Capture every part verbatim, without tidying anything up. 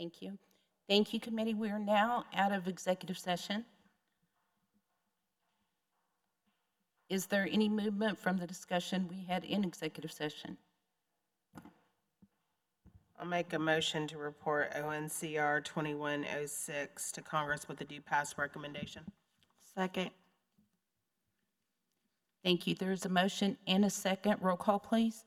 Thank you. Thank you, committee. We are now out of executive session. Is there any movement from the discussion we had in executive session? I'll make a motion to report O N C R twenty-one oh six to Congress with a due pass recommendation. Second. Thank you. There is a motion and a second. Roll call, please.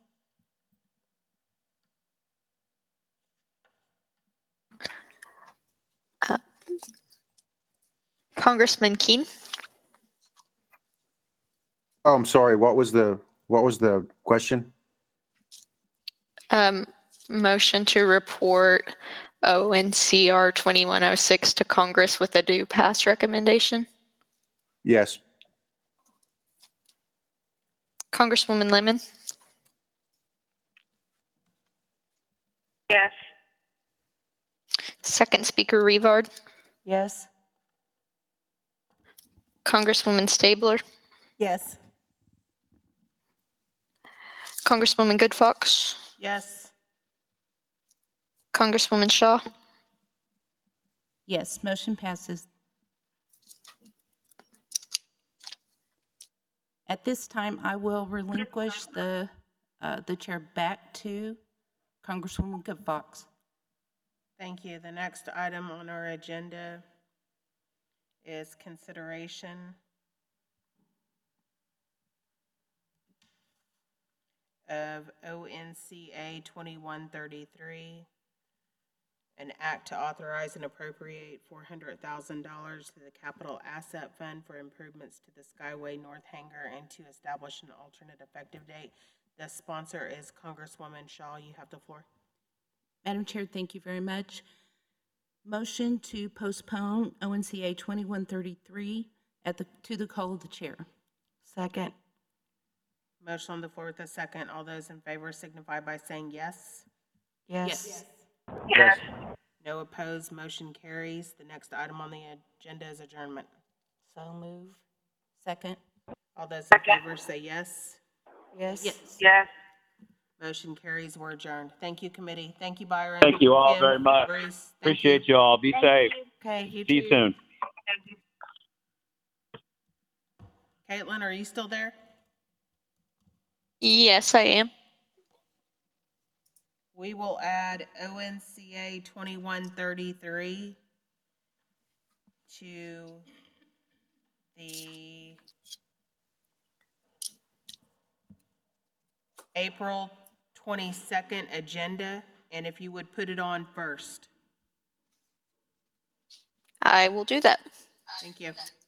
Uh, Congressman Keene, Oh, I'm sorry. What was the, what was the question? um, motion to report O N C R twenty-one oh six to Congress with a due pass recommendation. Yes. Congresswoman Lemon, Yes. second speaker Revard, Yes. Congresswoman Stabler, Yes. Congresswoman Goodfox, Yes. Congresswoman Shaw. Yes, motion passes. At this time, I will relinquish the, uh, the chair back to Congresswoman Goodfox. Thank you. The next item on our agenda is consideration of O N C A twenty-one thirty-three, an act to authorize and appropriate four hundred thousand dollars to the Capital Asset Fund for improvements to the Skyway North Hangar and to establish an alternate effective date. The sponsor is Congresswoman Shaw. You have the floor. Madam Chair, thank you very much. Motion to postpone O N C A twenty-one thirty-three at the, to the call of the chair. Second. Motion on the floor with a second. All those in favor signify by saying yes. Yes. Yes. No opposed, motion carries. The next item on the agenda is adjournment. So move. Second. All those in Second. favor say yes. Yes. Yes. Yes. Motion carries. We're adjourned. Thank you, committee. Thank you, Byron. Thank you all Kim, very much. Bruce, thank you. Appreciate you all. Be safe. Okay. You See you too. soon. Caitlin, are you still there? Yes, I am. We will add O N C A twenty-one thirty-three to the April twenty-second agenda, and if you would put it on first. I will do that. Thank you.